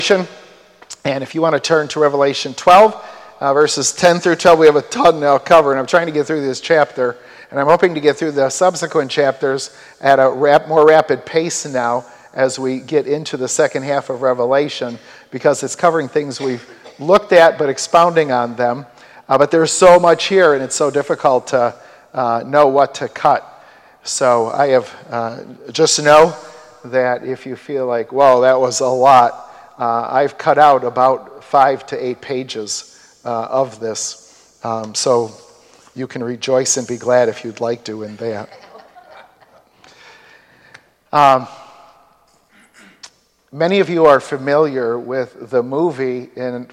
And if you want to turn to Revelation 12, verses 10 through 12, we have a ton now covered. And I'm trying to get through this chapter. And I'm hoping to get through the subsequent chapters at a more rapid pace now as we get into the second half of Revelation, because it's covering things we've looked at but expounding on them. But there's so much here, and it's so difficult to know what to cut. So I have, just know that if you feel like, whoa, that was a lot, I've cut out about 5 to 8 pages of this. So you can rejoice and be glad if you'd like to in that. Many of you are familiar with the movie in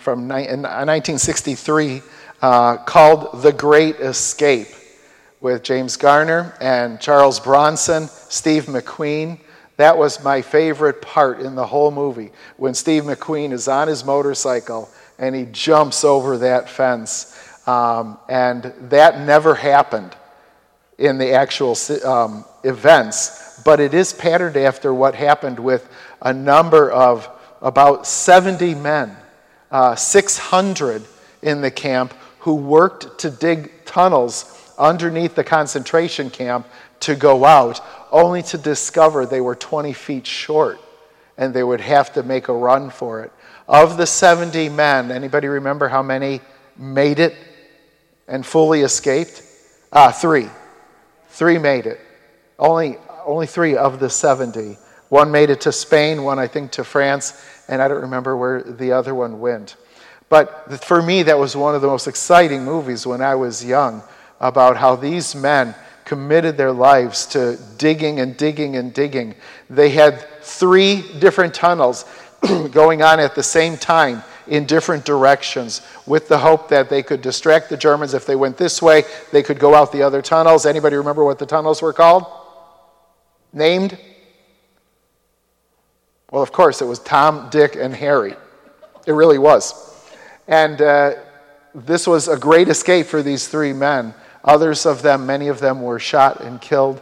1963 called The Great Escape, with James Garner and Charles Bronson, Steve McQueen. That was my favorite part in the whole movie, when Steve McQueen is on his motorcycle and he jumps over that fence. And that never happened in the actual events, but it is patterned after what happened with a number of about 70 men, 600 in the camp, who worked to dig tunnels underneath the concentration camp to go out, only to discover they were 20 feet short and they would have to make a run for it. Of the 70 men, anybody remember how many made it and fully escaped? 3. 3 made it. Only 3 of the 70. One made it to Spain, one I think to France, and I don't remember where the other one went. But for me, that was one of the most exciting movies when I was young, about how these men committed their lives to digging and digging and digging. They had 3 different tunnels going on at the same time in different directions, with the hope that they could distract the Germans. If they went this way, they could go out the other tunnels. Anybody remember what the tunnels were called? Named? Well, of course, it was Tom, Dick, and Harry. It really was. And this was a great escape for these 3 men. Others of them, many of them, were shot and killed,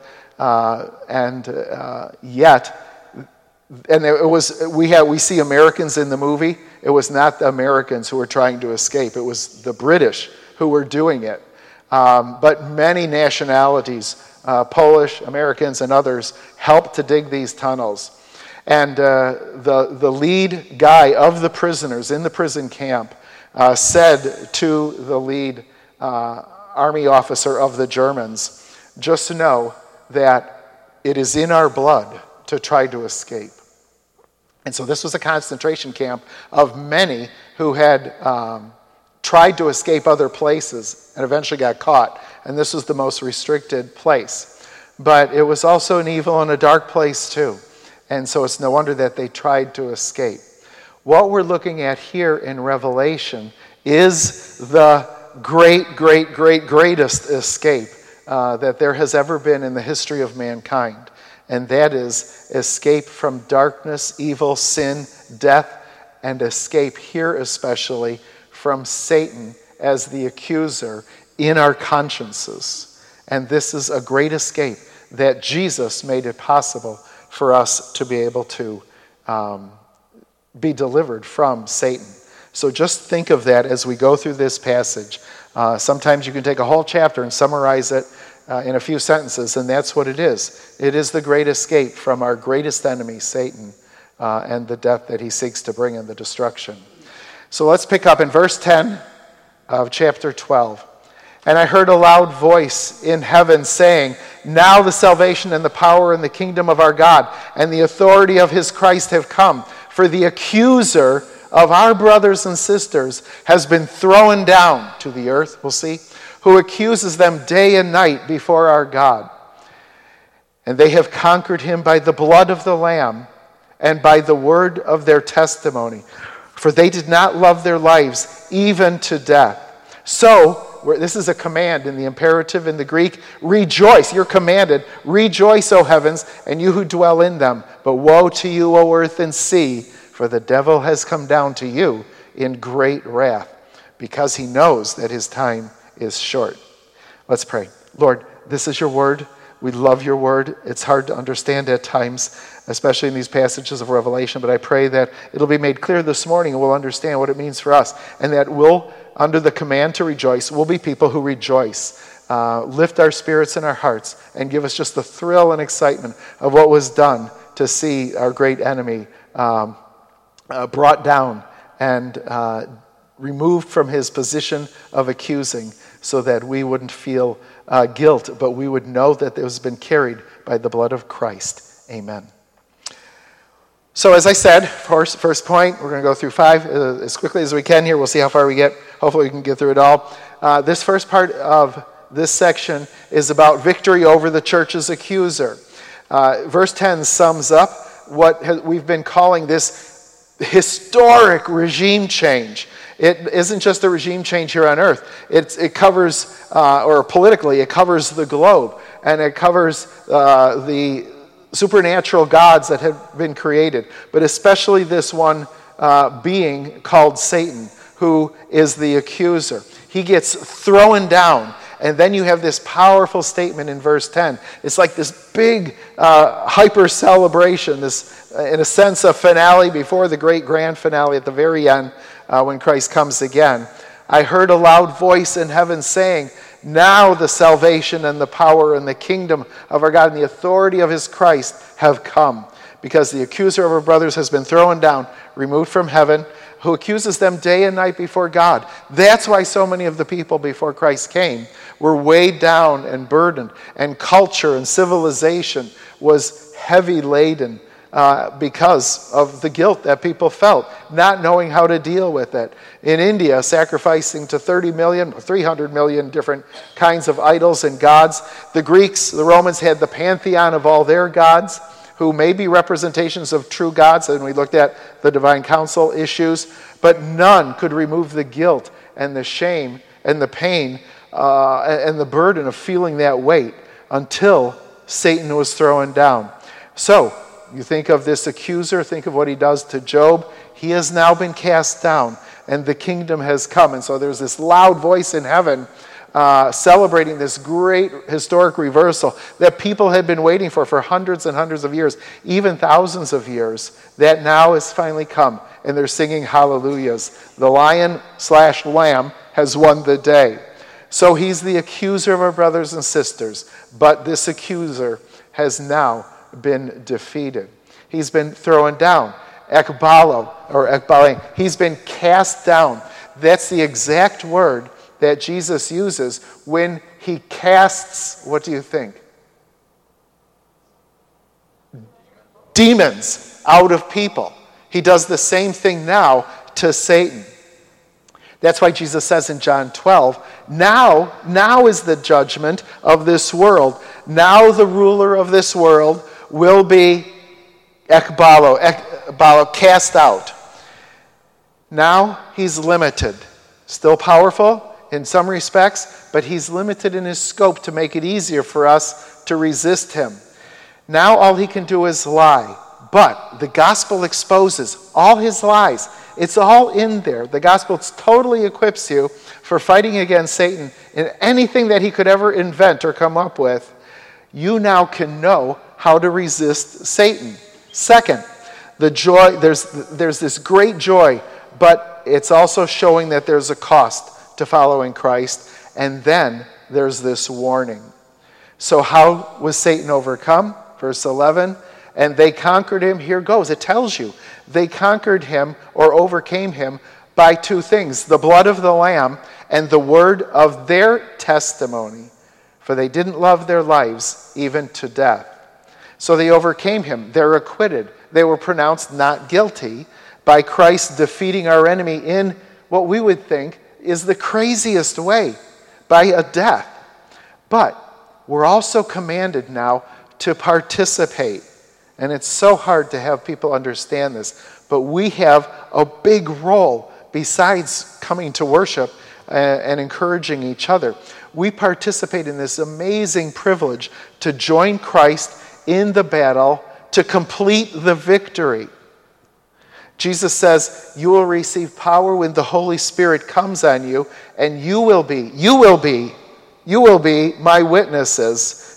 we see Americans in the movie. It was not the Americans who were trying to escape. It was the British who were doing it. But many nationalities, Polish, Americans, and others, helped to dig these tunnels. And the lead guy of the prisoners in the prison camp said to the lead army officer of the Germans, just to know that it is in our blood to try to escape. And so this was a concentration camp of many who had tried to escape other places and eventually got caught. And this was the most restricted place. But it was also an evil and a dark place too. And so it's no wonder that they tried to escape. What we're looking at here in Revelation is the greatest escape that there has ever been in the history of mankind. And that is escape from darkness, evil, sin, death, and escape here especially from Satan as the accuser in our consciences. And this is a great escape that Jesus made it possible for us to be able to be delivered from Satan. So just think of that as we go through this passage. Sometimes you can take a whole chapter and summarize it in a few sentences, and that's what it is. It is the great escape from our greatest enemy, Satan, and the death that he seeks to bring and the destruction. So let's pick up in verse 10 of chapter 12. And I heard a loud voice in heaven saying, "Now the salvation and the power and the kingdom of our God and the authority of his Christ have come. For the accuser of our brothers and sisters has been thrown down to the earth," we'll see, "who accuses them day and night before our God. And they have conquered him by the blood of the Lamb and by the word of their testimony. For they did not love their lives even to death." So, this is a command in the imperative in the Greek. Rejoice, you're commanded. Rejoice, O heavens, and you who dwell in them. But woe to you, O earth and sea, for the devil has come down to you in great wrath, because he knows that his time is short. Let's pray. Lord, this is your word. We love your word. It's hard to understand at times, especially in these passages of Revelation, but I pray that it'll be made clear this morning and we'll understand what it means for us, and that we'll, under the command to rejoice, we'll be people who rejoice. Lift our spirits and our hearts and give us just the thrill and excitement of what was done to see our great enemy brought down and removed from his position of accusing, so that we wouldn't feel guilt, but we would know that it has been carried by the blood of Christ. Amen. So as I said, first point, we're going to go through 5 as quickly as we can here. We'll see how far we get. Hopefully we can get through it all. This first part of this section is about victory over the church's accuser. Verse 10 sums up what we've been calling this historic regime change. It isn't just a regime change here on earth. It covers, or politically, it covers the globe. And it covers the supernatural gods that have been created. But especially this one being called Satan, who is the accuser. He gets thrown down. And then you have this powerful statement in verse 10. It's like this big hyper celebration, this, in a sense, a finale before the great grand finale at the very end when Christ comes again. I heard a loud voice in heaven saying, now the salvation and the power and the kingdom of our God and the authority of his Christ have come, because the accuser of our brothers has been thrown down, removed from heaven, who accuses them day and night before God. That's why so many of the people before Christ came were weighed down and burdened, and culture and civilization was heavy laden because of the guilt that people felt, not knowing how to deal with it. In India, sacrificing to 30 million, 300 million different kinds of idols and gods. The Greeks, the Romans had the pantheon of all their gods, who may be representations of true gods, and we looked at the divine council issues, but none could remove the guilt and the shame and the pain and the burden of feeling that weight until Satan was thrown down. So, you think of this accuser, think of what he does to Job. He has now been cast down, and the kingdom has come. And so there's this loud voice in heaven celebrating this great historic reversal that people had been waiting for hundreds and hundreds of years, even thousands of years, that now has finally come. And they're singing hallelujahs. The lion/lamb has won the day. So he's the accuser of our brothers and sisters, but this accuser has now been defeated. He's been thrown down. Ekbalo, he's been cast down. That's the exact word that Jesus uses when he casts, what do you think? Demons out of people. He does the same thing now to Satan. That's why Jesus says in John 12, now is the judgment of this world. Now the ruler of this world will be ekbalo, cast out. Now he's limited. Still powerful in some respects, but he's limited in his scope to make it easier for us to resist him. Now all he can do is lie. But the gospel exposes all his lies. It's all in there. The gospel totally equips you for fighting against Satan in anything that he could ever invent or come up with. You now can know how to resist Satan. Second, the joy, there's this great joy, but it's also showing that there's a cost to following Christ. And then there's this warning. So how was Satan overcome? Verse 11, and they conquered him. Here goes. It tells you. They conquered him or overcame him by two things: the blood of the Lamb and the word of their testimony. For they didn't love their lives even to death. So they overcame him. They're acquitted. They were pronounced not guilty by Christ defeating our enemy in what we would think is the craziest way, by a death. But we're also commanded now to participate. And it's so hard to have people understand this. But we have a big role besides coming to worship and encouraging each other. We participate in this amazing privilege to join Christ in the battle to complete the victory. Jesus says, you will receive power when the Holy Spirit comes on you, and you will be my witnesses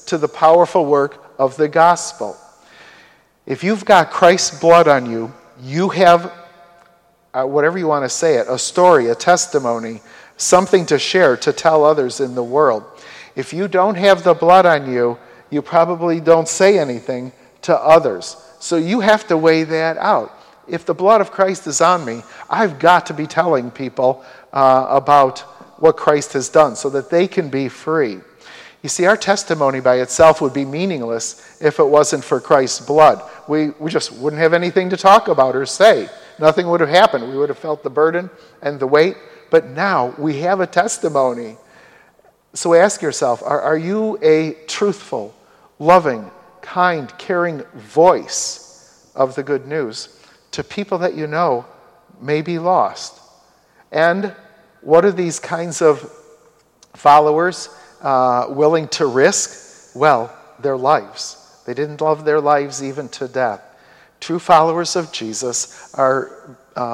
to the powerful work of the gospel. If you've got Christ's blood on you, you have, whatever you want to say it, a story, a testimony, something to share, to tell others in the world. If you don't have the blood on you, you probably don't say anything to others. So you have to weigh that out. If the blood of Christ is on me, I've got to be telling people about what Christ has done so that they can be free. You see, our testimony by itself would be meaningless if it wasn't for Christ's blood. We just wouldn't have anything to talk about or say. Nothing would have happened. We would have felt the burden and the weight. But now we have a testimony. So ask yourself, are you a truthful, loving, kind, caring voice of the good news to people that you know may be lost? And what are these kinds of followers willing to risk? Well, their lives. They didn't love their lives even to death. True followers of Jesus are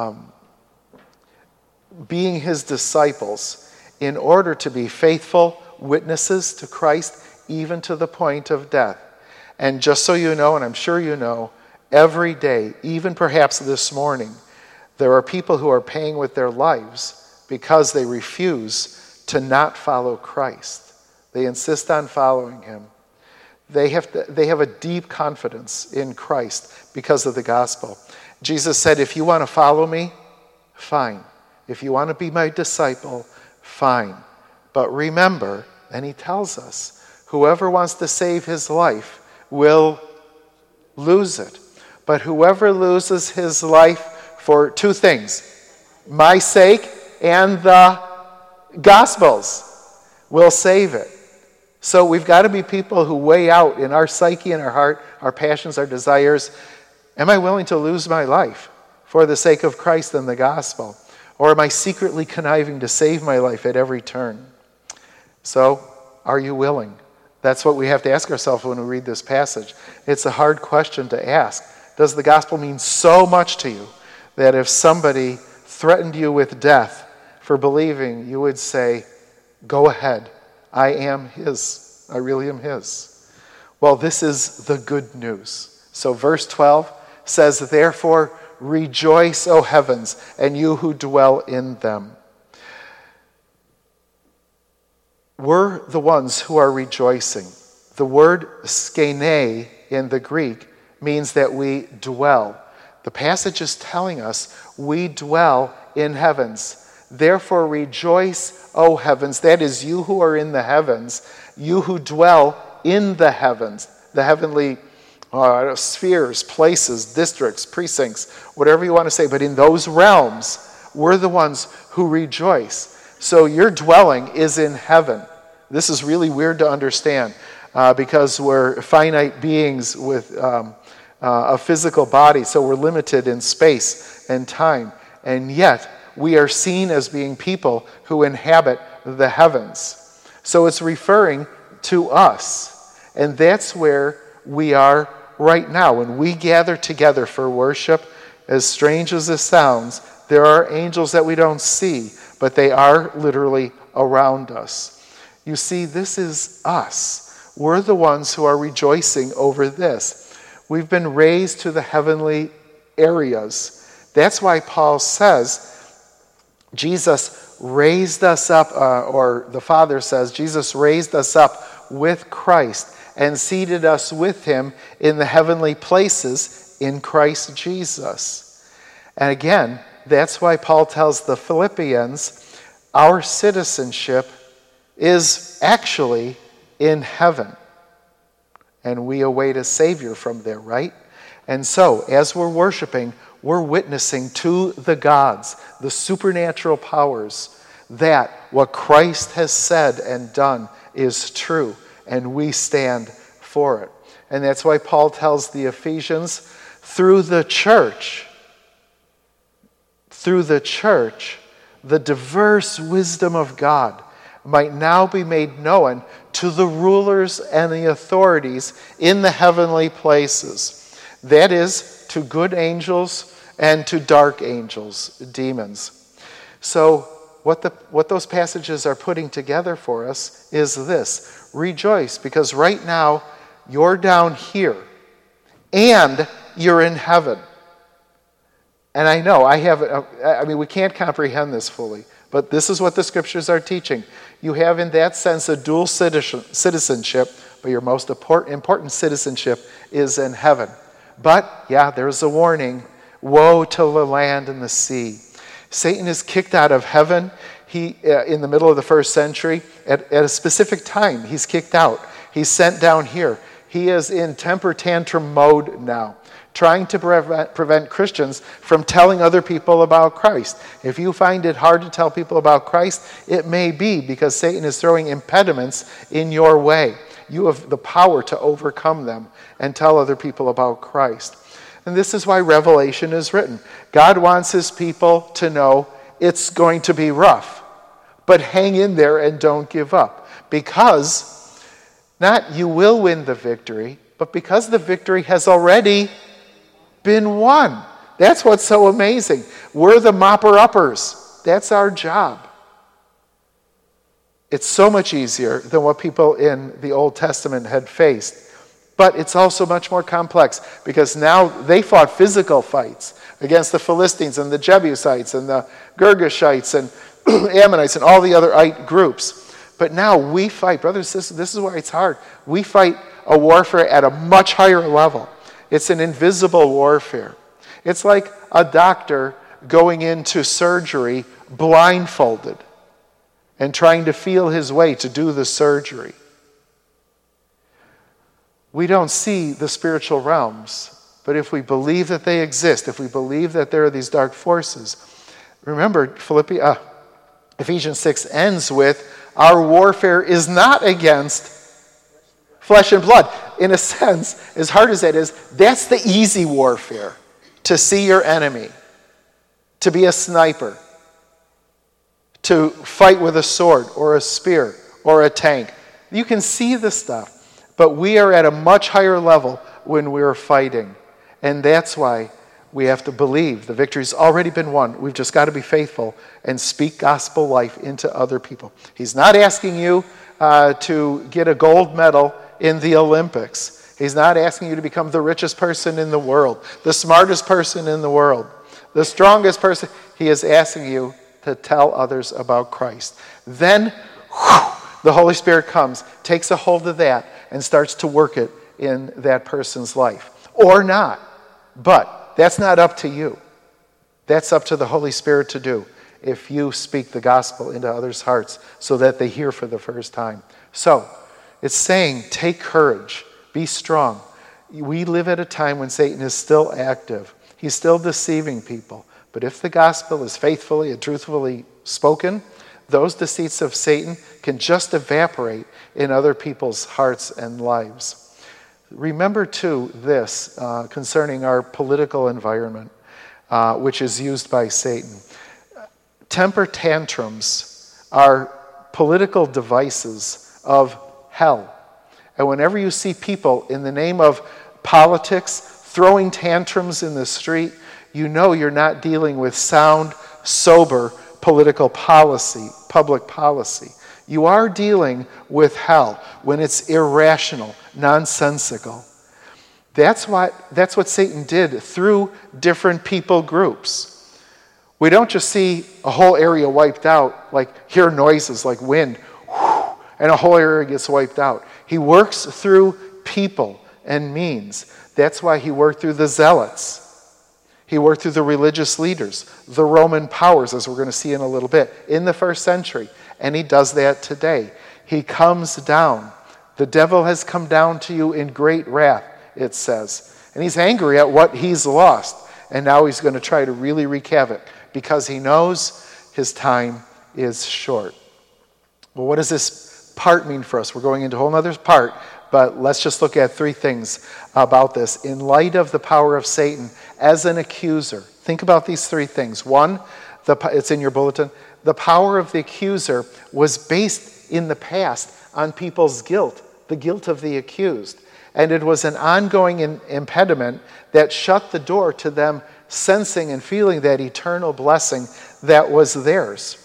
being his disciples in order to be faithful witnesses to Christ even to the point of death. And just so you know, and I'm sure you know, every day, even perhaps this morning, there are people who are paying with their lives because they refuse to not follow Christ. They insist on following him. They have a deep confidence in Christ because of the gospel. Jesus said, if you want to follow me, fine. If you want to be my disciple, fine. But remember, and he tells us, whoever wants to save his life will lose it. But whoever loses his life for two things, my sake and the gospel's, will save it. So we've got to be people who weigh out in our psyche and our heart, our passions, our desires, am I willing to lose my life for the sake of Christ and the gospel? Or am I secretly conniving to save my life at every turn? So, are you willing? That's what we have to ask ourselves when we read this passage. It's a hard question to ask. Does the gospel mean so much to you that if somebody threatened you with death for believing, you would say, go ahead, I am his. I really am his. Well, this is the good news. So verse 12 says, therefore, rejoice, O heavens, and you who dwell in them. We're the ones who are rejoicing. The word skene in the Greek means that we dwell. The passage is telling us we dwell in heavens. Therefore rejoice, O heavens. That is you who are in the heavens, you who dwell in the heavens, the heavenly spheres, places, districts, precincts, whatever you want to say. But in those realms, we're the ones who rejoice. So your dwelling is in heaven. This is really weird to understand because we're finite beings with a physical body, so we're limited in space and time. And yet, we are seen as being people who inhabit the heavens. So it's referring to us. And that's where we are right now. When we gather together for worship, as strange as this sounds, there are angels that we don't see, but they are literally around us. You see, this is us. We're the ones who are rejoicing over this. We've been raised to the heavenly areas. That's why Paul says, Jesus raised us up, or the Father says, Jesus raised us up with Christ and seated us with him in the heavenly places in Christ Jesus. And again, that's why Paul tells the Philippians, our citizenship is actually in heaven. And we await a Savior from there, right? And so, as we're worshiping, we're witnessing to the gods, the supernatural powers, that what Christ has said and done is true, and we stand for it. And that's why Paul tells the Ephesians, through the church, the diverse wisdom of God might now be made known to the rulers and the authorities in the heavenly places. That is, to good angels and to dark angels, demons. So what those passages are putting together for us is this. Rejoice, because right now you're down here and you're in heaven. And I know, we can't comprehend this fully, but this is what the scriptures are teaching. You have in that sense a dual citizenship, but your most important citizenship is in heaven. But, yeah, there's a warning. Woe to the land and the sea. Satan is kicked out of heaven. He, in the middle of the first century, at a specific time, he's kicked out. He's sent down here. He is in temper tantrum mode now, trying to prevent Christians from telling other people about Christ. If you find it hard to tell people about Christ, it may be because Satan is throwing impediments in your way. You have the power to overcome them and tell other people about Christ. And this is why Revelation is written. God wants his people to know it's going to be rough, but hang in there and don't give up. Because, not you will win the victory, but because the victory has already been won. That's what's so amazing. We're the mopper-uppers. That's our job. It's so much easier than what people in the Old Testament had faced. But it's also much more complex because now they fought physical fights against the Philistines and the Jebusites and the Girgashites and Ammonites and all the other groups. But now we fight, brothers and sisters, this is why it's hard. We fight a warfare at a much higher level. It's an invisible warfare. It's like a doctor going into surgery blindfolded and trying to feel his way to do the surgery. We don't see the spiritual realms, but if we believe that they exist, if we believe that there are these dark forces, remember Ephesians 6 ends with, our warfare is not against flesh and blood. In a sense, as hard as that is, that's the easy warfare, to see your enemy, to be a sniper, to fight with a sword or a spear or a tank. You can see the stuff. But we are at a much higher level when we're fighting. And that's why we have to believe the victory's already been won. We've just got to be faithful and speak gospel life into other people. He's not asking you to get a gold medal in the Olympics. He's not asking you to become the richest person in the world, the smartest person in the world, the strongest person. He is asking you to tell others about Christ. Then, the Holy Spirit comes, takes a hold of that, and starts to work it in that person's life. Or not. But that's not up to you. That's up to the Holy Spirit to do if you speak the gospel into others' hearts so that they hear for the first time. So, it's saying, take courage, be strong. We live at a time when Satan is still active. He's still deceiving people. But if the gospel is faithfully and truthfully spoken, those deceits of Satan can just evaporate in other people's hearts and lives. Remember, too, this concerning our political environment, which is used by Satan. Temper tantrums are political devices of hell. And whenever you see people in the name of politics throwing tantrums in the street, you know you're not dealing with sound, sober political policy, public policy. You are dealing with hell when it's irrational, nonsensical. That's what Satan did through different people groups. We don't just see a whole area wiped out, like hear noises like wind, and a whole area gets wiped out. He works through people and means. That's why he worked through the zealots. He worked through the religious leaders, the Roman powers, as we're going to see in a little bit, in the first century. And he does that today. He comes down. The devil has come down to you in great wrath, it says. And he's angry at what he's lost. And now he's going to try to really wreak havoc because he knows his time is short. Well, what does this part mean for us? We're going into a whole other part, but let's just look at three things about this. In light of the power of Satan as an accuser, think about these three things. One, it's in your bulletin. The power of the accuser was based in the past on people's guilt, the guilt of the accused. And it was an ongoing impediment that shut the door to them sensing and feeling that eternal blessing that was theirs.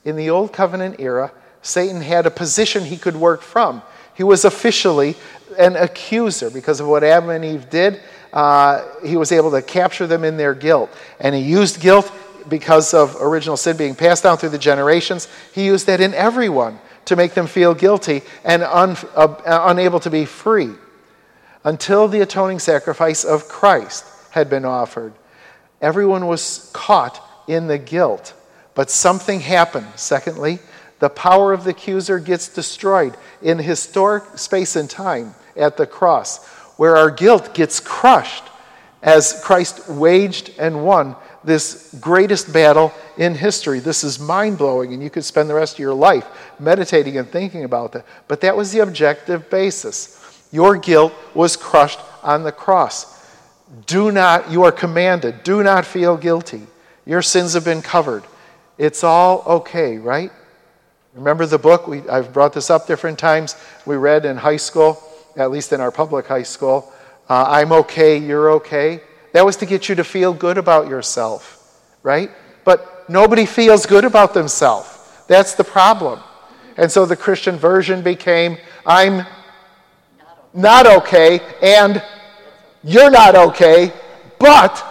In the Old Covenant era, Satan had a position he could work from. He was officially an accuser because of what Adam and Eve did. He was able to capture them in their guilt. And he used guilt because of original sin being passed down through the generations. He used that in everyone to make them feel guilty and unable to be free until the atoning sacrifice of Christ had been offered. Everyone was caught in the guilt, but something happened. Secondly, the power of the accuser gets destroyed in historic space and time at the cross, where our guilt gets crushed as Christ waged and won this greatest battle in history. This is mind-blowing, and you could spend the rest of your life meditating and thinking about that. But that was the objective basis. Your guilt was crushed on the cross. You are commanded, do not feel guilty. Your sins have been covered. It's all okay, right? Remember the book? I've brought this up different times. We read in high school, at least in our public high school, I'm okay, you're okay. That was to get you to feel good about yourself, right? But nobody feels good about themselves. That's the problem. And so the Christian version became, I'm not okay, and you're not okay, but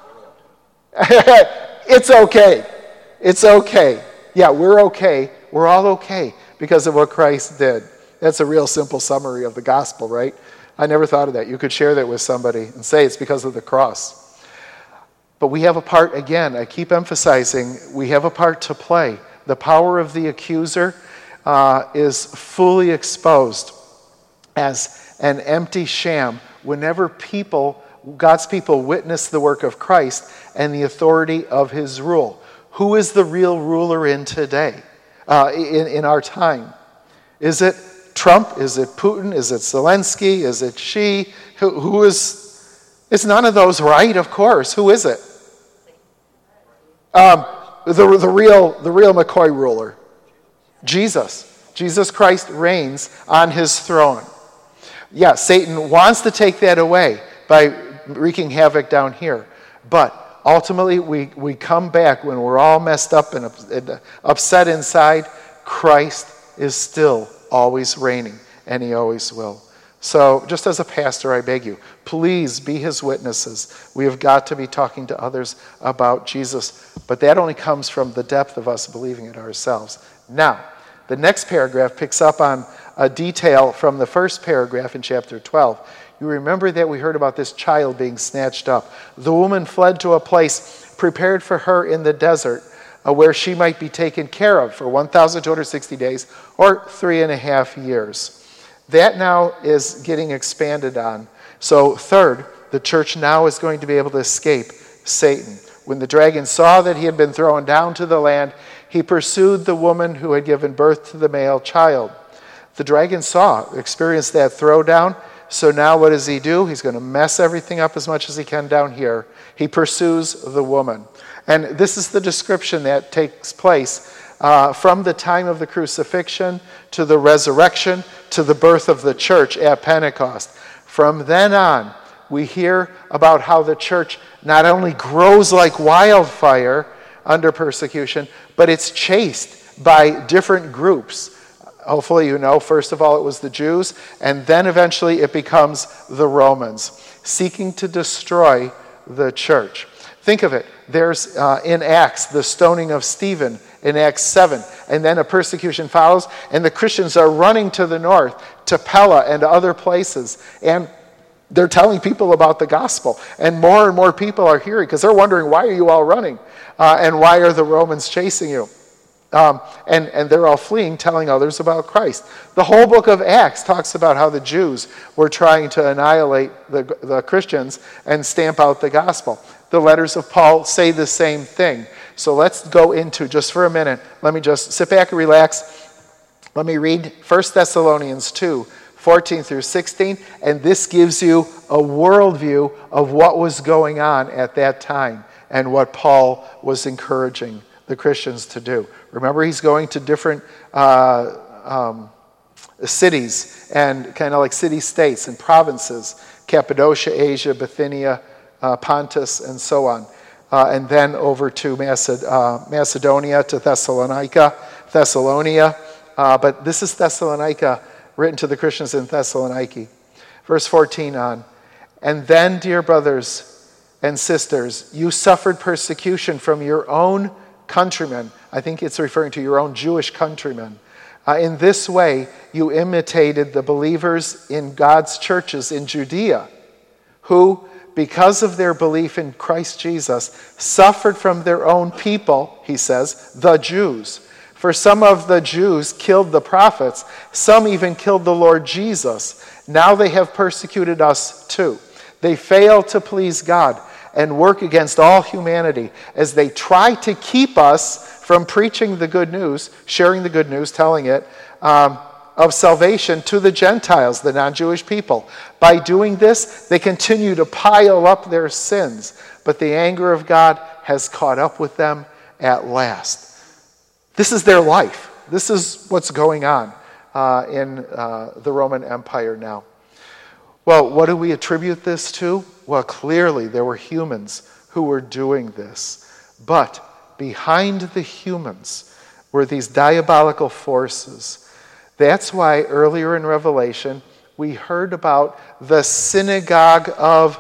it's okay. It's okay. Yeah, we're okay. We're all okay because of what Christ did. That's a real simple summary of the gospel, right? I never thought of that. You could share that with somebody and say it's because of the cross. But we have a part, again, I keep emphasizing, we have a part to play. The power of the accuser is fully exposed as an empty sham whenever God's people witness the work of Christ and the authority of his rule. Who is the real ruler in today, in our time? Is it Trump? Is it Putin? Is it Zelensky? Is it Xi? Who is? It's none of those, right? Of course. Who is it? The real McCoy ruler, Jesus. Jesus Christ reigns on his throne. Yeah, Satan wants to take that away by wreaking havoc down here. But ultimately, we come back when we're all messed up and upset inside. Christ is still always reigning, and he always will. So just as a pastor, I beg you, please be his witnesses. We have got to be talking to others about Jesus. But that only comes from the depth of us believing it ourselves. Now, the next paragraph picks up on a detail from the first paragraph in chapter 12. You remember that we heard about this child being snatched up. The woman fled to a place prepared for her in the desert where she might be taken care of for 1,260 days or 3.5 years. That now is getting expanded on. So third, the church now is going to be able to escape Satan. When the dragon saw that he had been thrown down to the land, he pursued the woman who had given birth to the male child. The dragon experienced that throwdown. So now what does he do? He's going to mess everything up as much as he can down here. He pursues the woman. And this is the description that takes place from the time of the crucifixion to the resurrection to the birth of the church at Pentecost. From then on, we hear about how the church not only grows like wildfire under persecution, but it's chased by different groups. Hopefully you know, first of all, it was the Jews, and then eventually it becomes the Romans, seeking to destroy the church. Think of it. There's, in Acts, the stoning of Stephen in Acts 7, and then a persecution follows, and the Christians are running to the north, to Pella and other places, and they're telling people about the gospel, and more people are hearing, because they're wondering, why are you all running? And why are the Romans chasing you? And they're all fleeing, telling others about Christ. The whole book of Acts talks about how the Jews were trying to annihilate the Christians and stamp out the gospel. The letters of Paul say the same thing. So let's go into, just for a minute, let me just sit back and relax. Let me read 1 Thessalonians 2, 14 through 16, and this gives you a worldview of what was going on at that time and what Paul was encouraging the Christians to do. Remember, he's going to different cities and kind of like city-states and provinces, Cappadocia, Asia, Bithynia, Pontus, and so on. and then over to Macedonia, to Thessalonia. But this is Thessalonica, written to the Christians in Thessaloniki. Verse 14 on. And then, dear brothers and sisters, you suffered persecution from your own countrymen. I think it's referring to your own Jewish countrymen. In this way, you imitated the believers in God's churches in Judea, who, because of their belief in Christ Jesus, suffered from their own people, he says, the Jews. For some of the Jews killed the prophets, some even killed the Lord Jesus. Now they have persecuted us too. They fail to please God and work against all humanity as they try to keep us from preaching the good news, sharing the good news, telling it, of salvation to the Gentiles, the non-Jewish people. By doing this, they continue to pile up their sins, but the anger of God has caught up with them at last. This is their life. This is what's going on in the Roman Empire now. Well, what do we attribute this to? Well, clearly there were humans who were doing this. But behind the humans were these diabolical forces. That's why earlier in Revelation we heard about the synagogue of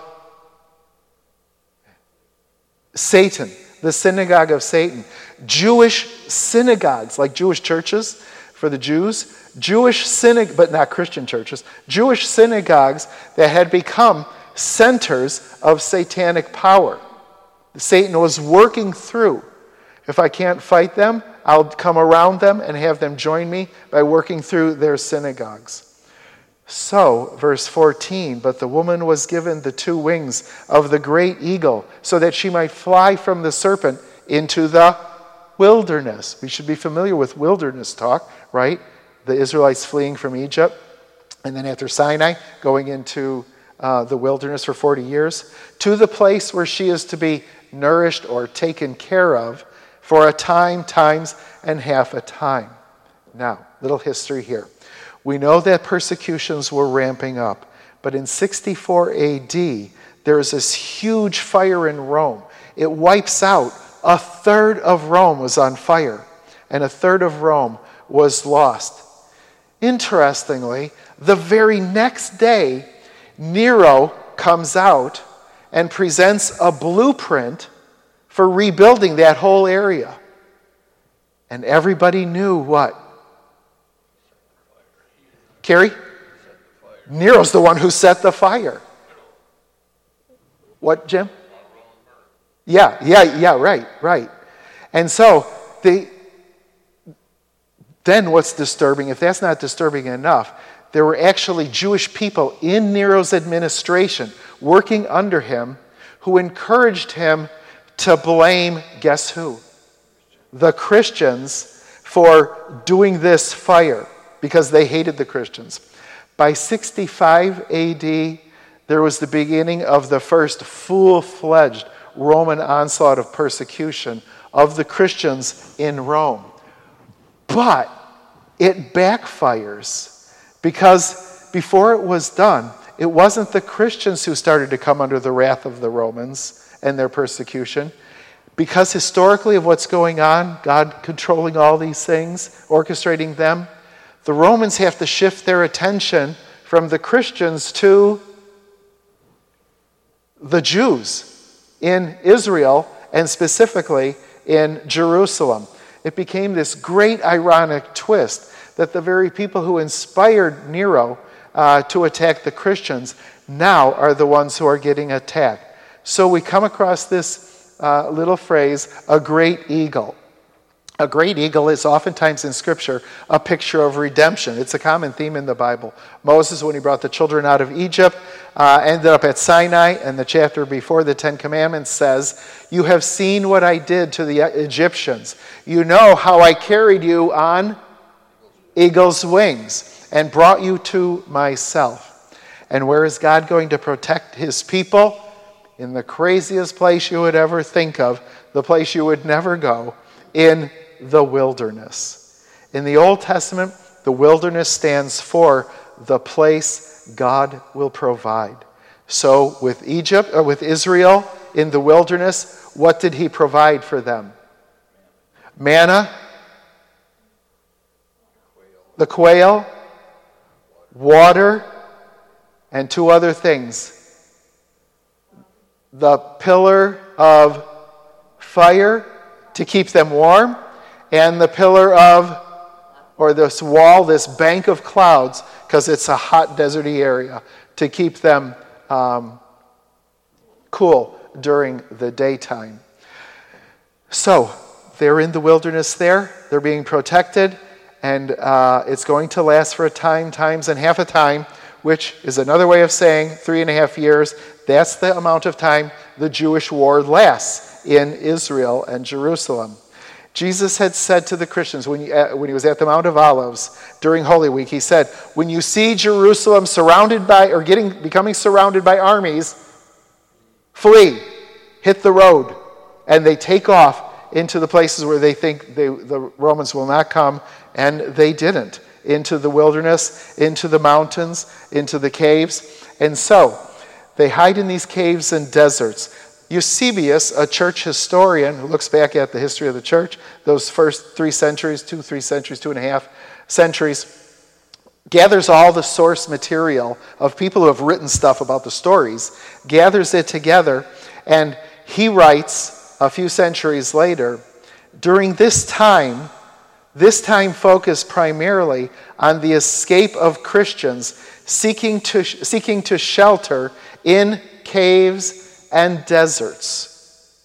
Satan. The synagogue of Satan. Jewish synagogues, like Jewish churches for the Jews, but not Christian churches, Jewish synagogues that had become centers of satanic power. Satan was working through. If I can't fight them, I'll come around them and have them join me by working through their synagogues. So, verse 14, but the woman was given the 2 wings of the great eagle so that she might fly from the serpent into the wilderness. We should be familiar with wilderness talk, right? The Israelites fleeing from Egypt, and then after Sinai, going into the wilderness for 40 years, to the place where she is to be nourished or taken care of for a time, times, and half a time. Now, little history here. We know that persecutions were ramping up, but in 64 AD, there is this huge fire in Rome. It wipes out. A third of Rome was on fire, and a third of Rome was lost. Interestingly, the very next day, Nero comes out and presents a blueprint for rebuilding that whole area. And everybody knew what? Carrie? Nero's the one who set the fire. What, Jim? Yeah, right. And so, then what's disturbing, if that's not disturbing enough, there were actually Jewish people in Nero's administration working under him who encouraged him to blame, guess who? The Christians for doing this fire because they hated the Christians. By 65 AD, there was the beginning of the first full-fledged Roman onslaught of persecution of the Christians in Rome. But it backfires because before it was done, it wasn't the Christians who started to come under the wrath of the Romans and their persecution. Because historically of what's going on, God controlling all these things, orchestrating them, the Romans have to shift their attention from the Christians to the Jews in Israel and specifically in Jerusalem. It became this great ironic twist that the very people who inspired Nero to attack the Christians now are the ones who are getting attacked. So we come across this little phrase, a great eagle. A great eagle is oftentimes in Scripture a picture of redemption. It's a common theme in the Bible. Moses, when he brought the children out of Egypt, ended up at Sinai, and the chapter before the Ten Commandments says, "You have seen what I did to the Egyptians. You know how I carried you on eagle's wings and brought you to myself." And where is God going to protect his people? In the craziest place you would ever think of, the place you would never go, in the wilderness. In the Old Testament, the wilderness stands for the place God will provide. So with Egypt, or with Israel, in the wilderness, what did he provide for them? Manna, the quail, water, and two other things. The pillar of fire to keep them warm, and the pillar of, or this wall, this bank of clouds, because it's a hot deserty area, to keep them cool during the daytime. So, they're in the wilderness there, they're being protected, and it's going to last for a time, times and half a time, which is another way of saying 3.5 years. That's the amount of time the Jewish war lasts in Israel and Jerusalem. Jesus had said to the Christians when he was at the Mount of Olives during Holy Week, he said, when you see Jerusalem surrounded by, or becoming surrounded by armies, flee, hit the road, and they take off into the places where they think the Romans will not come, and they didn't. Into the wilderness, into the mountains, into the caves. And so, they hide in these caves and deserts. Eusebius, a church historian who looks back at the history of the church, those first 3 centuries, 2.5 centuries, gathers all the source material of people who have written stuff about the stories, gathers it together, and he writes a few centuries later, during this time focused primarily on the escape of Christians seeking to shelter in caves and deserts.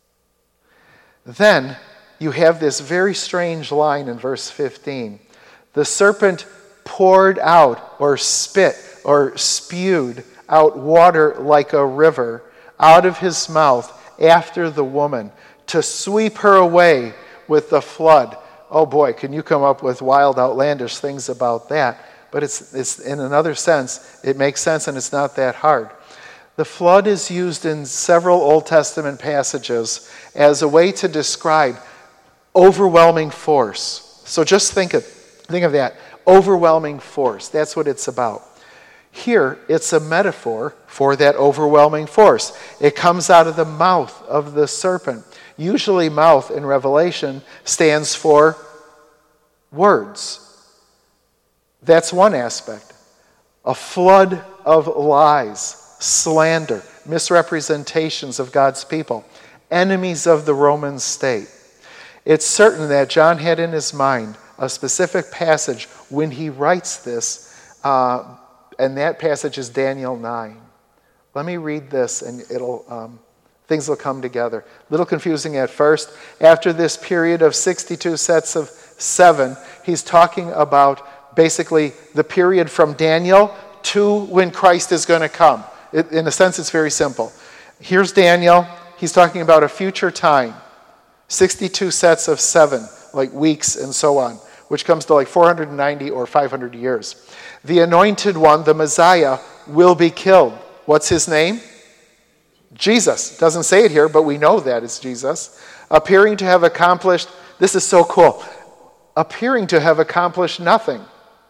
Then you have this very strange line in verse 15. The serpent poured out or spit or spewed out water like a river out of his mouth after the woman to sweep her away with the flood. Oh boy, can you come up with wild, outlandish things about that? But it's in another sense, it makes sense and it's not that hard. The flood is used in several Old Testament passages as a way to describe overwhelming force. So just think of that. Overwhelming force. That's what it's about. Here, it's a metaphor for that overwhelming force. It comes out of the mouth of the serpent. Usually, mouth in Revelation stands for words. That's one aspect. A flood of lies, slander, misrepresentations of God's people, enemies of the Roman state. It's certain that John had in his mind a specific passage when he writes this, and that passage is Daniel 9. Let me read this, and things will come together. A little confusing at first. After this period of 62 sets of 7, he's talking about basically the period from Daniel to when Christ is going to come. In a sense, it's very simple. Here's Daniel. He's talking about a future time. 62 sets of 7, like weeks and so on, which comes to like 490 or 500 years. The anointed one, the Messiah, will be killed. What's his name? Jesus. Doesn't say it here, but we know that it's Jesus. Appearing to have accomplished, this is so cool, appearing to have accomplished nothing.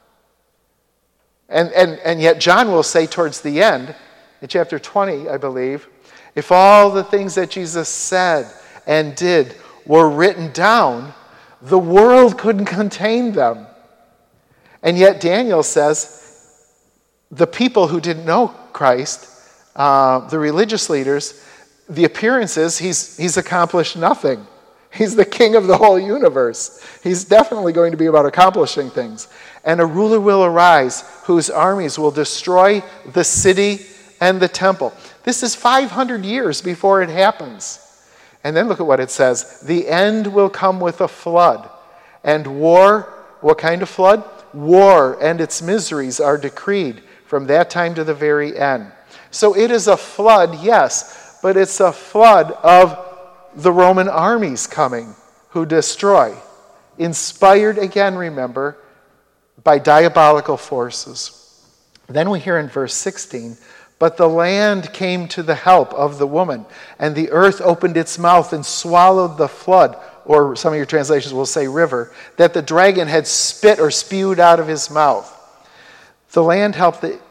And yet John will say towards the end, in chapter 20, I believe, if all the things that Jesus said and did were written down, the world couldn't contain them. And yet Daniel says, the people who didn't know Christ, the religious leaders, the appearances, he's accomplished nothing. He's the king of the whole universe. He's definitely going to be about accomplishing things. And a ruler will arise whose armies will destroy the city and the temple. This is 500 years before it happens. And then look at what it says. The end will come with a flood. And war, what kind of flood? War and its miseries are decreed from that time to the very end. So it is a flood, yes, but it's a flood of the Roman armies coming who destroy. Inspired again, remember, by diabolical forces. Then we hear in verse 16, but the land came to the help of the woman, and the earth opened its mouth and swallowed the flood, or some of your translations will say river, that the dragon had spit or spewed out of his mouth. The land helped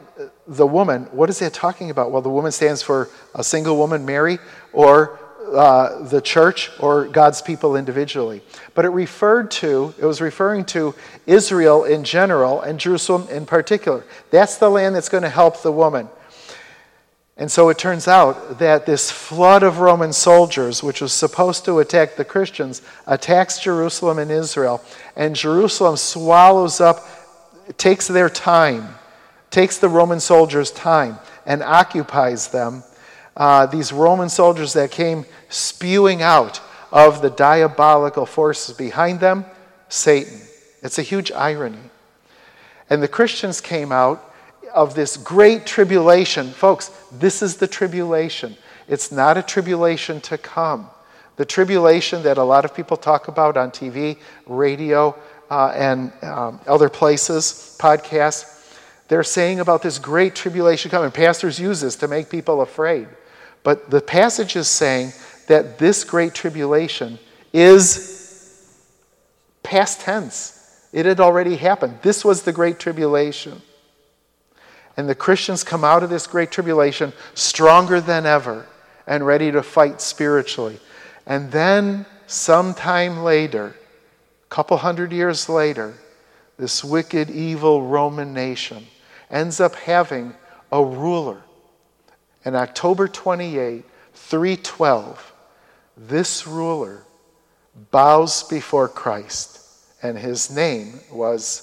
the woman, what is that talking about? Well, the woman stands for a single woman, Mary, or the church, or God's people individually. But it was referring to Israel in general and Jerusalem in particular. That's the land that's going to help the woman. And so it turns out that this flood of Roman soldiers, which was supposed to attack the Christians, attacks Jerusalem and Israel. And Jerusalem swallows up, takes their time, takes the Roman soldiers' time, and occupies them. These Roman soldiers that came spewing out of the diabolical forces behind them, Satan. It's a huge irony. And the Christians came out of this great tribulation. Folks, this is the tribulation. It's not a tribulation to come. The tribulation that a lot of people talk about on TV, radio, and other places, podcasts, they're saying about this great tribulation coming. Pastors use this to make people afraid. But the passage is saying that this great tribulation is past tense. It had already happened. This was the great tribulation. And the Christians come out of this great tribulation stronger than ever and ready to fight spiritually. And then sometime later, a couple hundred years later, this wicked, evil Roman nation ends up having a ruler. And October 28, 312, this ruler bows before Christ, and his name was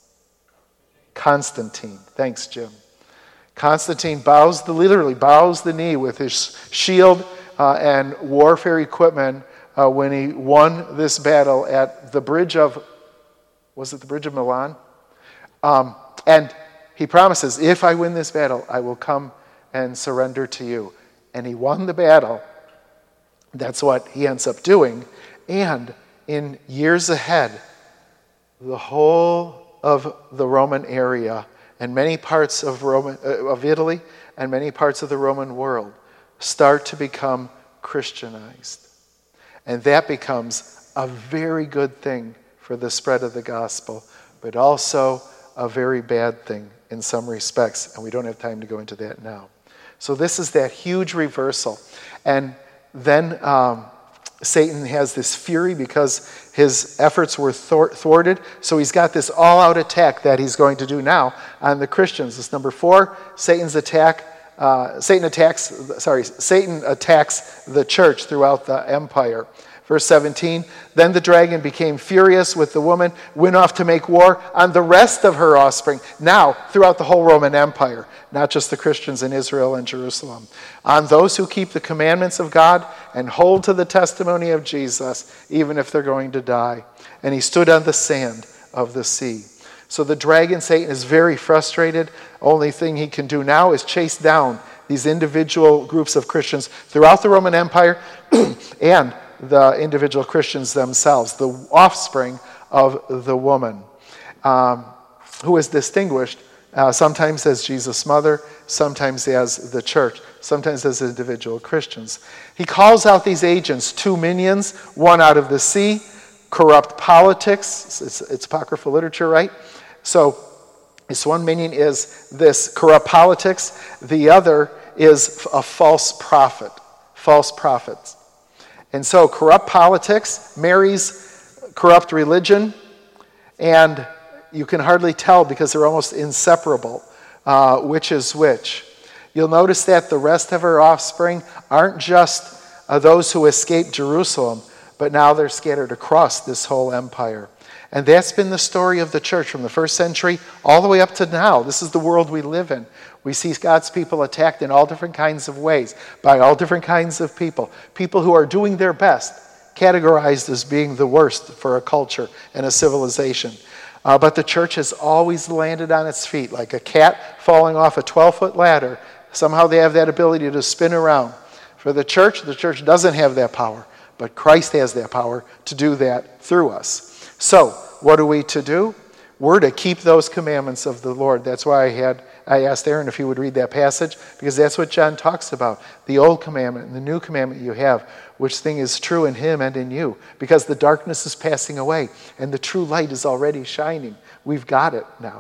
Constantine. Thanks, Jim. Constantine literally bows the knee with his shield and warfare equipment when he won this battle at the bridge of, was it the bridge of Milan? And he promises, if I win this battle, I will come and surrender to you. And he won the battle. That's what he ends up doing. And in years ahead, the whole of the Roman area and many parts of Italy and many parts of the Roman world start to become Christianized. And that becomes a very good thing for the spread of the gospel, but also a very bad thing in some respects, and we don't have time to go into that now. So this is that huge reversal. And then Satan has this fury because his efforts were thwarted. So he's got this all-out attack that he's going to do now on the Christians. This number 4, Satan attacks the church throughout the empire. Verse 17, then the dragon became furious with the woman, went off to make war on the rest of her offspring, now throughout the whole Roman Empire, not just the Christians in Israel and Jerusalem, on those who keep the commandments of God and hold to the testimony of Jesus, even if they're going to die. And he stood on the sand of the sea. So the dragon, Satan, is very frustrated. Only thing he can do now is chase down these individual groups of Christians throughout the Roman Empire and the individual Christians themselves, the offspring of the woman, who is distinguished sometimes as Jesus' mother, sometimes as the church, sometimes as individual Christians. He calls out these agents, 2 minions, one out of the sea, corrupt politics. It's apocryphal literature, right? So this one minion is this corrupt politics. The other is a false prophet, false prophets. And so corrupt politics marries corrupt religion, and you can hardly tell because they're almost inseparable, which is which. You'll notice that the rest of her offspring aren't just those who escaped Jerusalem, but now they're scattered across this whole empire. And that's been the story of the church from the first century all the way up to now. This is the world we live in. We see God's people attacked in all different kinds of ways by all different kinds of people. People who are doing their best, categorized as being the worst for a culture and a civilization. But the church has always landed on its feet like a cat falling off a 12-foot ladder. Somehow they have that ability to spin around. For the church doesn't have that power, but Christ has that power to do that through us. So, what are we to do? We're to keep those commandments of the Lord. That's why I asked Aaron if he would read that passage, because that's what John talks about. The old commandment and the new commandment you have, which thing is true in him and in you. Because the darkness is passing away and the true light is already shining. We've got it now.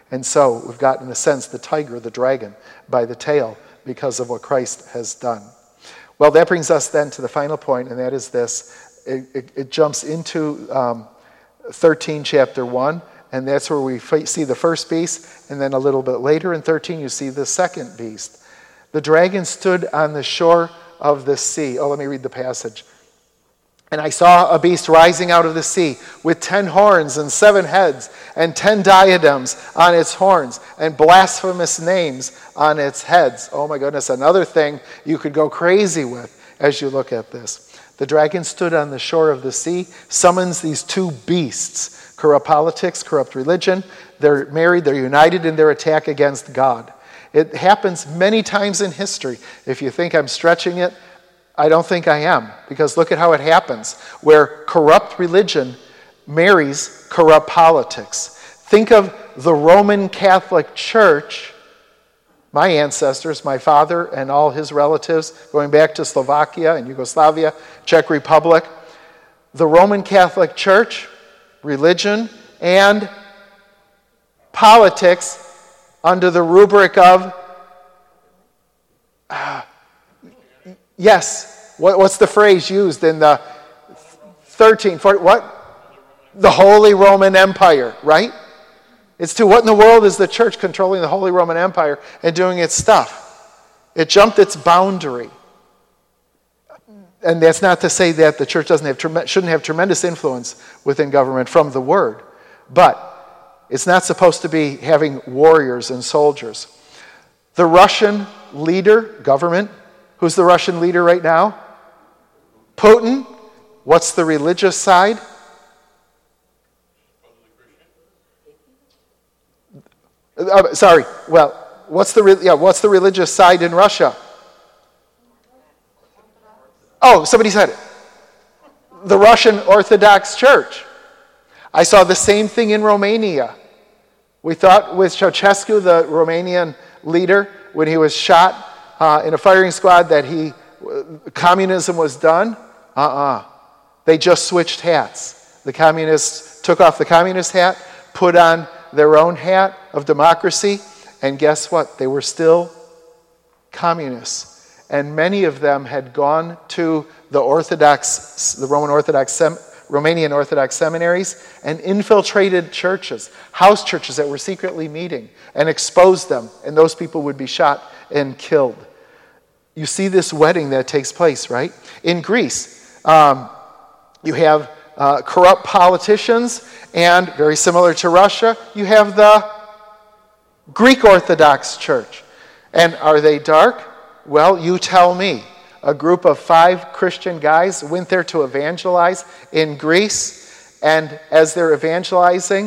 And so we've got, in a sense, the tiger, the dragon, by the tail because of what Christ has done. Well, that brings us then to the final point, and that is this. It jumps into 13, chapter 1, and that's where we see the first beast, and then a little bit later in 13 you see the second beast. The dragon stood on the shore of the sea. Oh, let me read the passage. And I saw a beast rising out of the sea with 10 horns and 7 heads and 10 diadems on its horns and blasphemous names on its heads. Oh my goodness, another thing you could go crazy with as you look at this. The dragon stood on the shore of the sea, summons these 2 beasts, corrupt politics, corrupt religion. They're married, they're united in their attack against God. It happens many times in history. If you think I'm stretching it, I don't think I am, because look at how it happens, where corrupt religion marries corrupt politics. Think of the Roman Catholic Church, my ancestors, my father and all his relatives, going back to Slovakia and Yugoslavia, Czech Republic. The Roman Catholic Church, religion, and politics under the rubric of yes. What's the phrase used in the 1340? What? The Holy Roman Empire, right? It's to what in the world is the church controlling the Holy Roman Empire and doing its stuff? It jumped its boundary. And that's not to say that the church shouldn't have tremendous influence within government from the word. But it's not supposed to be having warriors and soldiers. The Russian leader, government, who's the Russian leader right now? Putin. What's the religious side? What's the religious side in Russia? Oh, somebody said it. The Russian Orthodox Church. I saw the same thing in Romania. We thought with Ceausescu, the Romanian leader, when he was shot in a firing squad, that communism was done. They just switched hats. The communists took off the communist hat, put on their own hat of democracy, and guess what? They were still communists. And many of them had gone to the Romanian Orthodox seminaries and infiltrated churches, house churches that were secretly meeting, and exposed them, and those people would be shot and killed. You see this wedding that takes place, right? In Greece, you have corrupt politicians, and very similar to Russia, you have the Greek Orthodox Church. And are they dark? Well, you tell me. A group of 5 Christian guys went there to evangelize in Greece, and as they're evangelizing,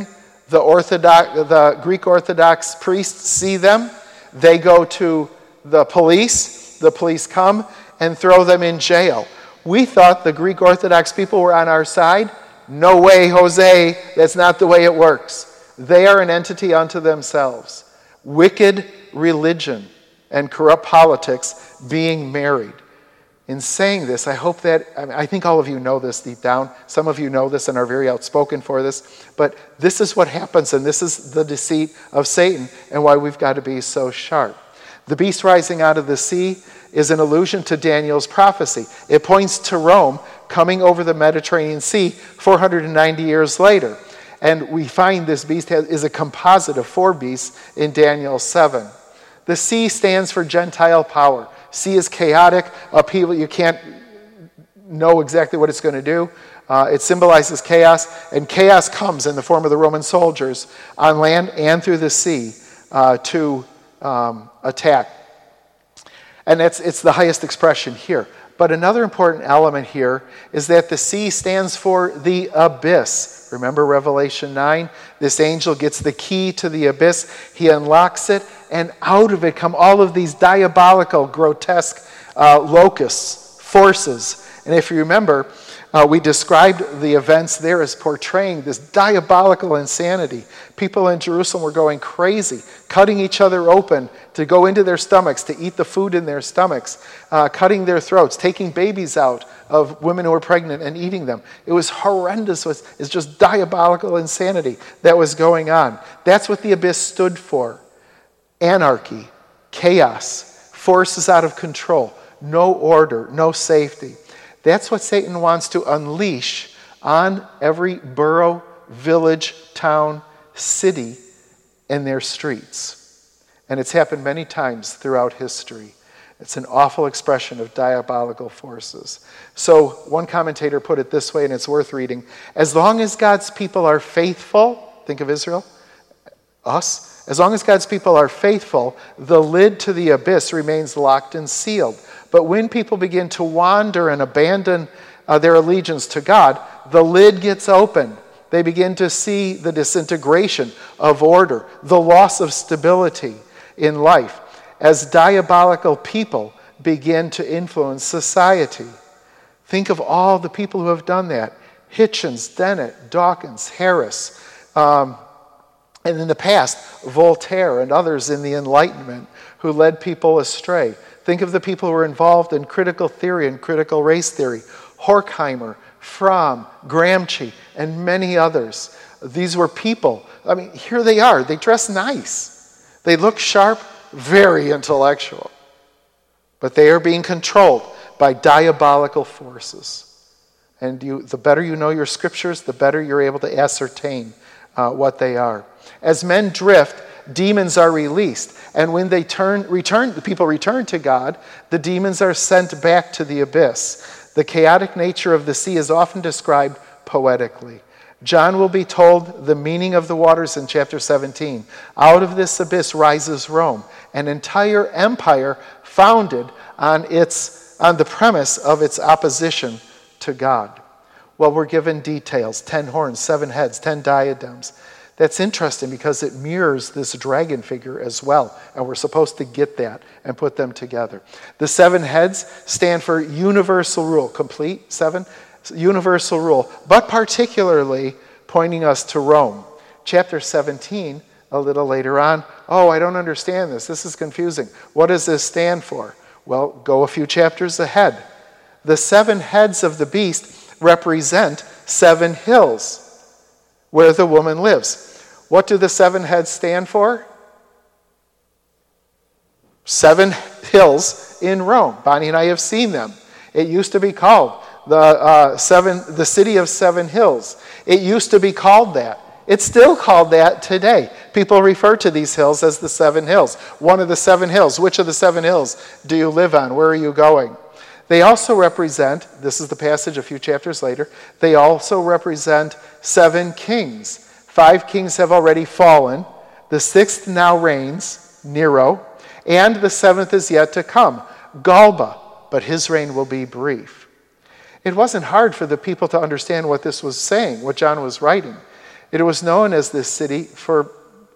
the Greek Orthodox priests see them. They go to the police. The police come and throw them in jail. We thought the Greek Orthodox people were on our side. No way, Jose. That's not the way it works. They are an entity unto themselves. Wicked religion and corrupt politics being married. In saying this, I hope that, I think all of you know this deep down. Some of you know this and are very outspoken for this. But this is what happens, and this is the deceit of Satan and why we've got to be so sharp. The beast rising out of the sea is an allusion to Daniel's prophecy. It points to Rome coming over the Mediterranean Sea 490 years later. And we find this beast is a composite of 4 beasts in Daniel 7. The sea stands for Gentile power. Sea is chaotic, upheaval. You can't know exactly what it's going to do. It symbolizes chaos, and chaos comes in the form of the Roman soldiers on land and through the sea to attack. And it's the highest expression here. But another important element here is that the sea stands for the abyss. Remember Revelation 9? This angel gets the key to the abyss. He unlocks it, and out of it come all of these diabolical, grotesque locusts, forces. And if you remember, We described the events there as portraying this diabolical insanity. People in Jerusalem were going crazy, cutting each other open to go into their stomachs, to eat the food in their stomachs, cutting their throats, taking babies out of women who were pregnant and eating them. It was horrendous. It's just diabolical insanity that was going on. That's what the abyss stood for. Anarchy, chaos, forces out of control, no order, no safety. That's what Satan wants to unleash on every borough, village, town, city, and their streets. And it's happened many times throughout history. It's an awful expression of diabolical forces. So one commentator put it this way, and it's worth reading. As long as God's people are faithful, think of Israel, us, as long as God's people are faithful, the lid to the abyss remains locked and sealed. But when people begin to wander and abandon their allegiance to God, the lid gets open. They begin to see the disintegration of order, the loss of stability in life, as diabolical people begin to influence society. Think of all the people who have done that. Hitchens, Dennett, Dawkins, Harris, and in the past, Voltaire and others in the Enlightenment who led people astray. Think of the people who were involved in critical theory and critical race theory. Horkheimer, Fromm, Gramsci, and many others. These were people. I mean, here they are. They dress nice. They look sharp, very intellectual. But they are being controlled by diabolical forces. And the better you know your scriptures, the better you're able to ascertain what they are. As men drift, demons are released. And when they the people return to God, the demons are sent back to the abyss. The chaotic nature of the sea is often described poetically. John will be told the meaning of the waters in chapter 17. Out of this abyss rises Rome, an entire empire founded on the premise of its opposition to God. Well, we're given details, 10 horns, 7 heads, 10 diadems. That's interesting because it mirrors this dragon figure as well, and we're supposed to get that and put them together. The 7 heads stand for universal rule, complete 7, universal rule, but particularly pointing us to Rome. Chapter 17, a little later on, I don't understand this. This is confusing. What does this stand for? Well, go a few chapters ahead. The 7 heads of the beast represent 7 hills where the woman lives. What do the 7 heads stand for? 7 hills in Rome. Bonnie and I have seen them. It used to be called the city of 7 hills. It used to be called that. It's still called that today. People refer to these hills as the 7 hills. One of the 7 hills. Which of the 7 hills do you live on? Where are you going? They also represent, this is the passage a few chapters later, they also represent 7 kings. 5 kings have already fallen. The 6th now reigns, Nero, and the 7th is yet to come, Galba, but his reign will be brief. It wasn't hard for the people to understand what this was saying, what John was writing. It was known as this city for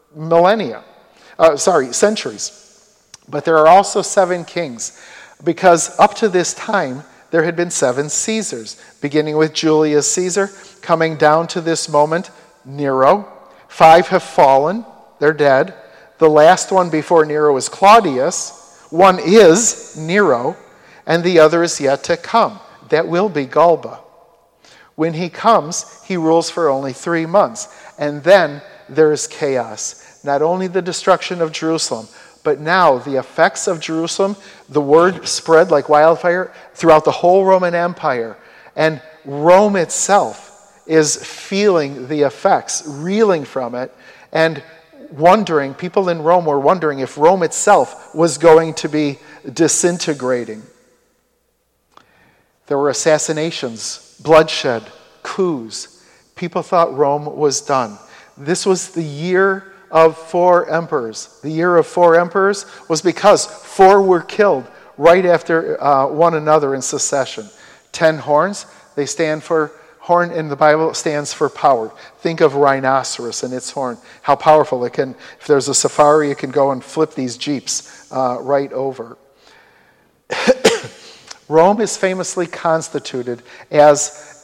centuries. But there are also 7 kings, because up to this time, there had been 7 Caesars, beginning with Julius Caesar, coming down to this moment, Nero. 5 have fallen. They're dead. The last one before Nero is Claudius. One is Nero, and the other is yet to come. That will be Galba. When he comes, he rules for only 3 months, and then there is chaos. Not only the destruction of Jerusalem, but now the effects of Jerusalem, the word spread like wildfire throughout the whole Roman Empire, and Rome itself is feeling the effects, reeling from it, and wondering, people in Rome were wondering if Rome itself was going to be disintegrating. There were assassinations, bloodshed, coups. People thought Rome was done. This was the year of 4 emperors. The year of 4 emperors was because 4 were killed right after one another in succession. 10 horns, they stand for, horn in the Bible stands for power. Think of rhinoceros and its horn, how powerful it can, if there's a safari, it can go and flip these jeeps right over. Rome is famously constituted as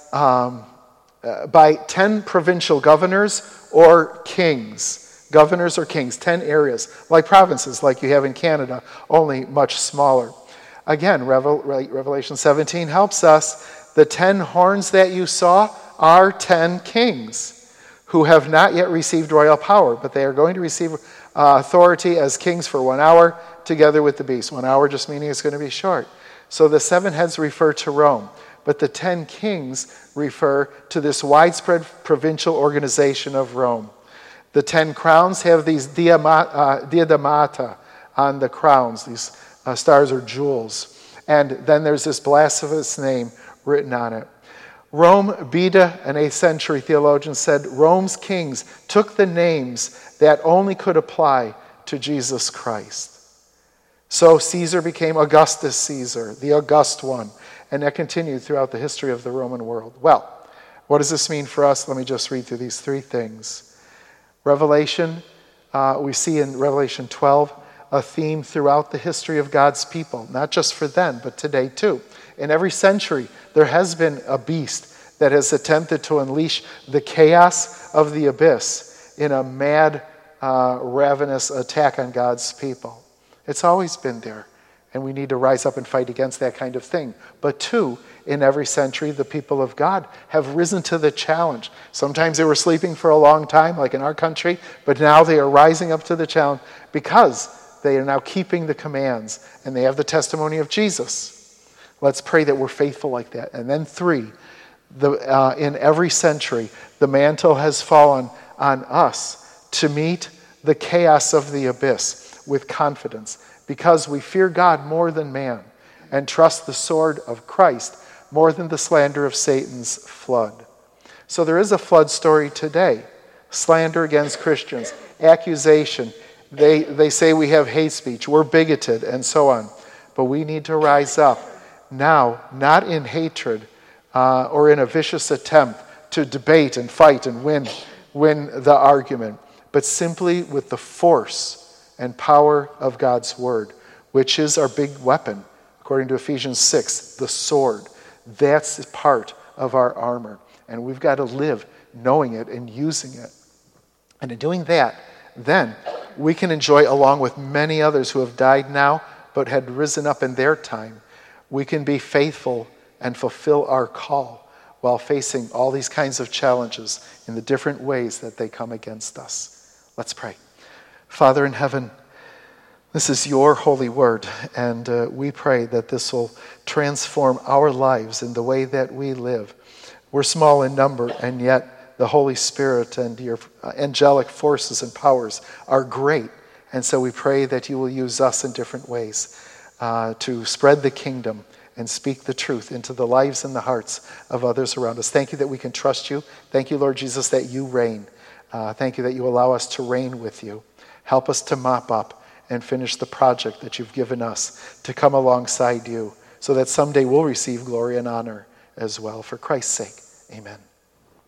by 10 provincial governors or kings. Governors or kings, 10 areas, like provinces, like you have in Canada, only much smaller. Again, Revelation 17 helps us. The 10 horns that you saw are 10 kings who have not yet received royal power, but they are going to receive authority as kings for 1 hour together with the beast. 1 hour just meaning it's going to be short. So the 7 heads refer to Rome, but the 10 kings refer to this widespread provincial organization of Rome. The 10 crowns have these diademata on the crowns, these stars or jewels. And then there's this blasphemous name written on it. Rome, Beda, an 8th century theologian, said Rome's kings took the names that only could apply to Jesus Christ. So Caesar became Augustus Caesar, the August one, and that continued throughout the history of the Roman world. Well, what does this mean for us? Let me just read through these 3 things. Revelation, we see in Revelation 12 a theme throughout the history of God's people, not just for then, but today too. In every century, there has been a beast that has attempted to unleash the chaos of the abyss in a mad, ravenous attack on God's people. It's always been there, and we need to rise up and fight against that kind of thing. But 2, in every century, the people of God have risen to the challenge. Sometimes they were sleeping for a long time, like in our country, but now they are rising up to the challenge because they are now keeping the commands, and they have the testimony of Jesus. Let's pray that we're faithful like that. And then 3, in every century, the mantle has fallen on us to meet the chaos of the abyss with confidence, because we fear God more than man and trust the sword of Christ more than the slander of Satan's flood. So there is a flood story today. Slander against Christians, accusation. They say we have hate speech, we're bigoted, and so on. But we need to rise up now, not in hatred or in a vicious attempt to debate and fight and win the argument, but simply with the force and power of God's word, which is our big weapon, according to Ephesians 6, the sword. That's part of our armor, and we've got to live knowing it and using it. And in doing that, then we can enjoy, along with many others who have died now but had risen up in their time, we can be faithful and fulfill our call while facing all these kinds of challenges in the different ways that they come against us. Let's pray. Father in heaven, this is your holy word, and we pray that this will transform our lives in the way that we live. We're small in number, and yet the Holy Spirit and your angelic forces and powers are great. And so we pray that you will use us in different ways to spread the kingdom and speak the truth into the lives and the hearts of others around us. Thank you that we can trust you. Thank you, Lord Jesus, that you reign. Thank you that you allow us to reign with you. Help us to mop up and finish the project that you've given us to come alongside you so that someday we'll receive glory and honor as well. For Christ's sake, amen.